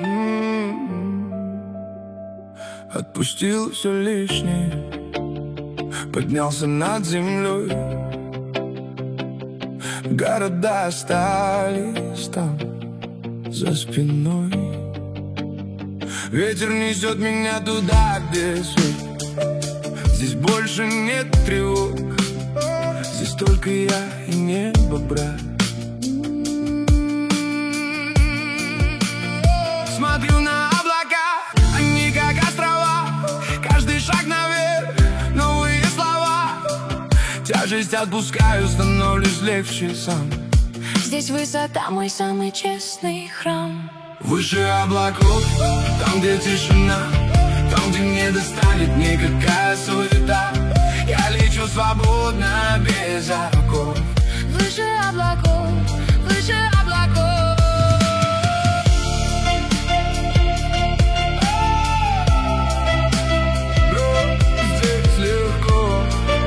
Отпустил все лишнее, поднялся над землей. Города остались там за спиной. Ветер несет меня туда, где свет. Здесь больше нет тревог, здесь только я и небо, брат. Смотрю на облака, они как острова. Каждый шаг наверх, новые слова. Тяжесть отпускаю, становлюсь легче сам. Здесь высота, мой самый честный храм. Выше облаков, там, где тишина, там, где не достанет никакая суета. Я лечу свободно, без оков. Выше облаков, выше облаков. Здесь легко.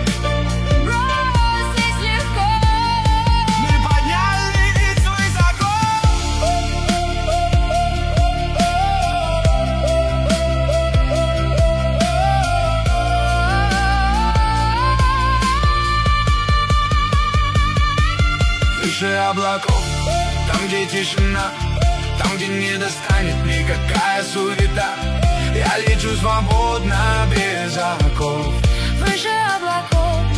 Здесь легко. Мы поднялись высоко. Выше облаков, там, где тишина, там, где не достанет никакая суета. Я лечу свободно, без оков. Выше облаков,